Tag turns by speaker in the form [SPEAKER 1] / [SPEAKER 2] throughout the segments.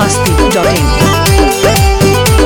[SPEAKER 1] biharmasti.in.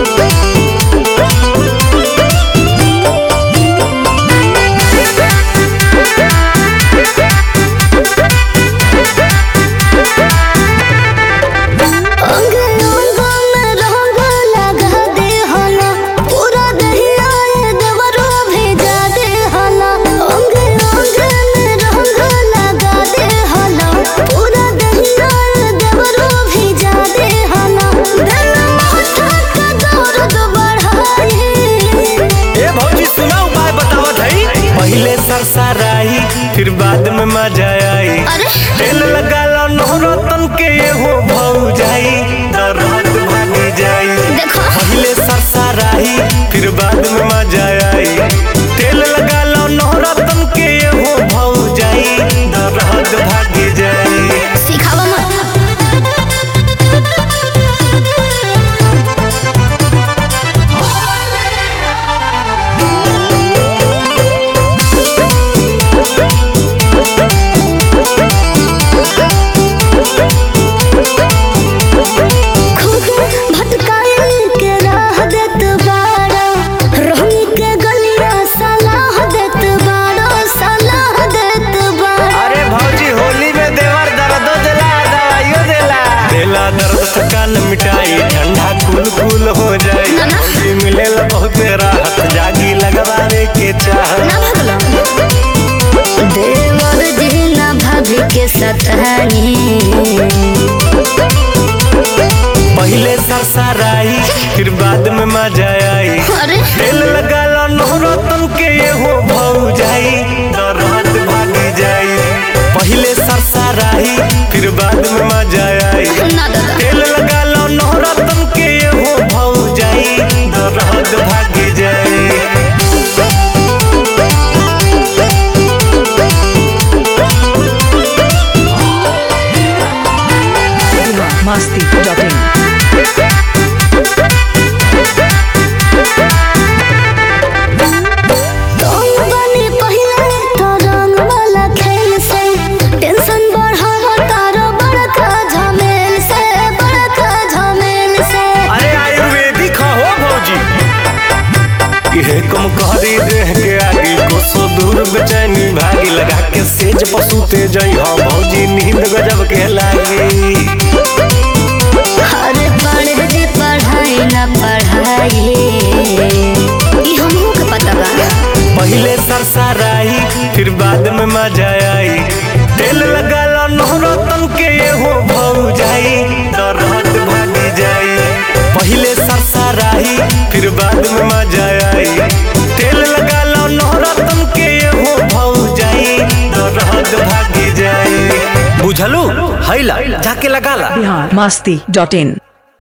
[SPEAKER 2] पहले सरसराई फिर बाद में मजा आई। तेल लगा लो नौरतन के हो भौजाई दर्द भागी जाई। पहले सरसराई फिर बाद में मजा आई। तेल लगा लो नौरतन के हो भौजाई दर्द भागी जाई।
[SPEAKER 3] सिखावा
[SPEAKER 2] थकान मिटाई ठंडा कुल कुल हो जाए। मिले बहुत राहत जागी लगवावे के चाह।
[SPEAKER 3] देवर जी ना भाभी के सतानी।
[SPEAKER 2] पहले सरसराई फिर बाद में मजा आई। तेल लगा लो नौरतन के हो भौजाई दर्द भागी जाई। पहले सरसराई फिर बाद में मजा आई। तेल लगा लो नौरतन के हो भौजाई दर्द भागी जाई।
[SPEAKER 1] biharmasti.in.
[SPEAKER 2] कम कहरी देह के आगे कोसो दूर बेचैनी भागी लगा के सेज पसूते जई हो भौजी नींद गजब के लागी।
[SPEAKER 3] अरे पढ़े जे पढ़ाई ना पढ़ाई ई हमहू के पता बा।
[SPEAKER 2] पहले सरसराई फिर बाद में मजा आई। तेल लगा लो नौरतन के हो भौजाई दर्द भागी जाई। पहले सरसराई फिर बाद में मजा आई। तेल लगा लो नौरतन के हो भौजाई दर्द भागी जाई। बुझलू हैला जाके लगा ला।
[SPEAKER 1] biharmasti.in.